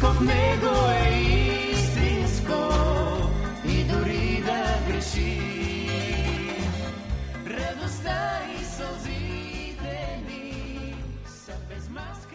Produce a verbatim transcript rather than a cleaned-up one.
всичко в него е истинско и дори да греши. Радостта и сълзите ни са без маска.